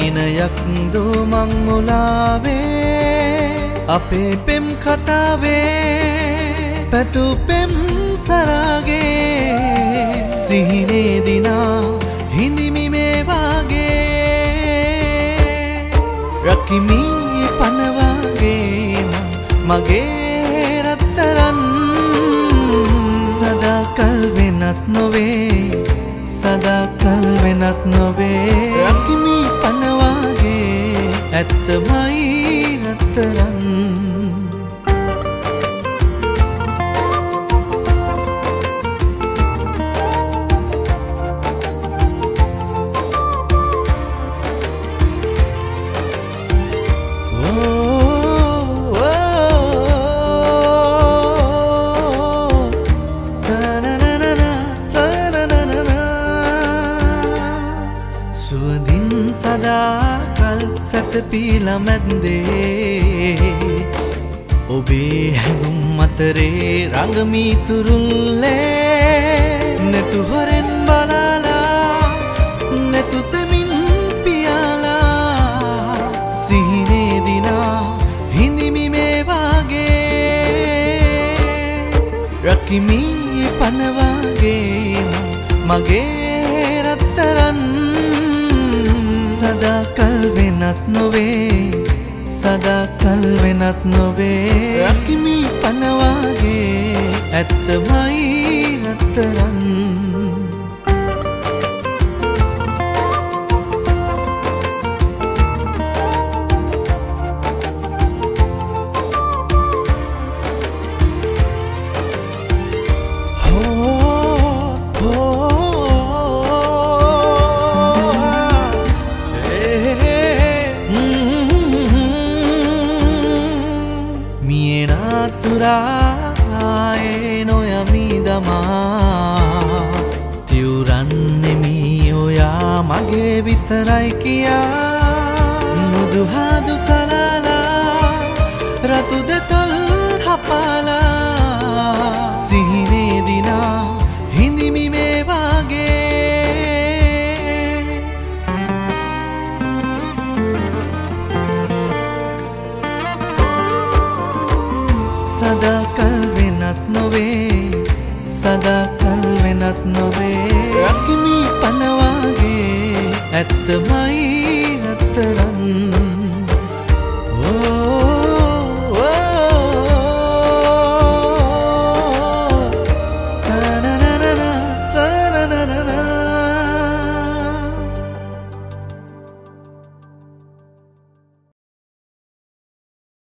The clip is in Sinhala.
දිනයක් දුමන් මුලාවේ අපේ පෙම් කතාවේ පැතු පෙම් සරාගේ සිහිනේ දිනා හිඳිමි මේ වාගේ රකිමි පනවාගේ මගේ රත්තරන් සදාකල් වෙනස් නොවේ සදාකල් වෙනස් නොවේ රකිමි පනවාගේ ඇත්තමයි රත්තරන් සුවඳින් සදාකල් සැතපීලා මැද්දේ ඔබේ හැඟුම් අතරේ රඟමී තුරුල්ලේ නැතු හොරෙන් බලාලා නැතු සෙමින් පියාලා සිහිනේ දිනා හිඳිමි මේ වාගේ රකිමි පනවාගේ මගේ රත්තරන් සදාකල් වෙනස් නොවේ සදාකල් වෙනස් නොවේ රකිමි පනවාගේ ඇත්තමයි රත්තරන් තුරායේ නොයමි දමා තිවුරන්නෙමි ඔයා මගේ විතරයි කියා මුදුහාදු සලාලා රතු දෙතොල් හපාලා සිහිනේ දිනා හිඳිමි මේ වාගේ සදාකල් වෙනස් නොවේ සදාකල් වෙනස් නොවේ රකිමි පනවාගේ ඇත්තමයි